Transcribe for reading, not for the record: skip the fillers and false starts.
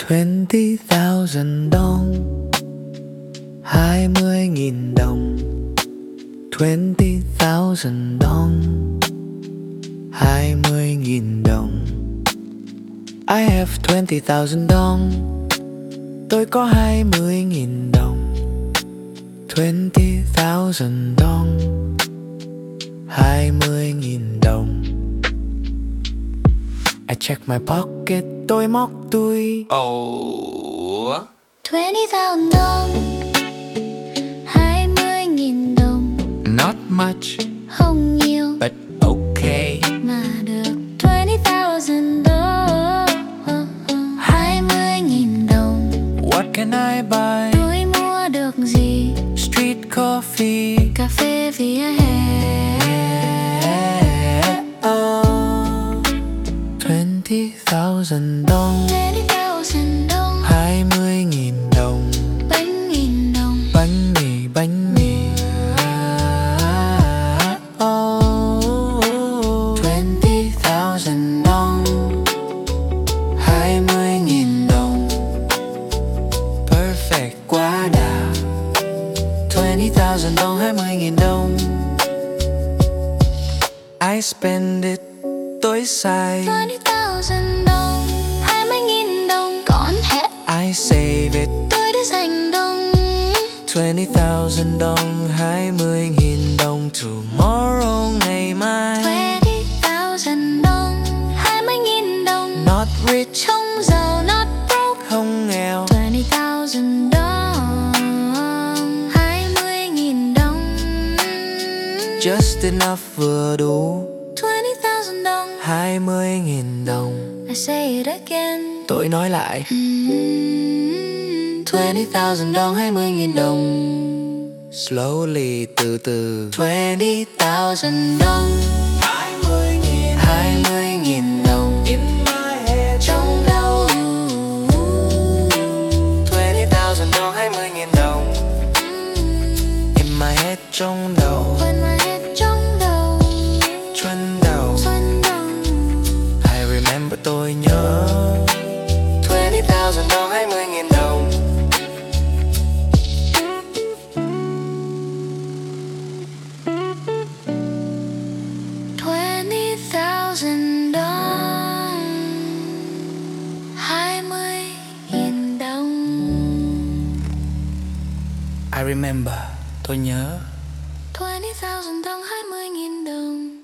20,000 đồng, 20.000 đồng. 20,000 đồng, 20.000 đồng. I have 20,000 đồng, tôi có 20.000 đồng. 20,000 đồng, 20.000 đồng. I check my pocket, tôi móc túi. Oh, 20,000 đồng, 20.000 đồng. Not much, Không nhiều but okay. mà được 20,000 đồng, 20.000 đồng. What can I buy? Tôi mua được gì? Street coffee. Cà phê vỉa hè. Oh, 20,000 đồng, 20,000 đồng. 20.000 đồng. Bánh nghìn đồng. Bánh mì, bánh mì. Oh, 20,000 đồng, 20.000 đồng. Perfect quá đà. 20,000 đồng, 20.000 đồng. I spend it, tôi xài. 20,000 đồng, 20.000 đồng. Còn hết I save it. tôi đã dành đồng. 20,000 đồng, 20.000 đồng. Tomorrow, ngày mai. 20,000 đồng, 20.000 đồng. Not rich, Không giàu, not broke. không nghèo. 20,000 đồng, 20.000 đồng. Just enough vừa đủ. 20,000 đồng. 20.000 đồng. I say it again. Tôi nói lại. 20,000 đồng, 20.000 đồng. Slowly, từ từ. 20,000 đồng, 20.000 đồng. Trong đầu. 20,000 đồng, 20.000 đồng. In my head, trong đầu. When my head trong đầu. Chuân đầu. Xuân đầu. I remember, tôi nhớ. 20,000 đồng, 20.000 đồng. $20,000 đồng, 20.000 đồng. I remember, tôi nhớ. 20,000 đồng, 20.000 đồng.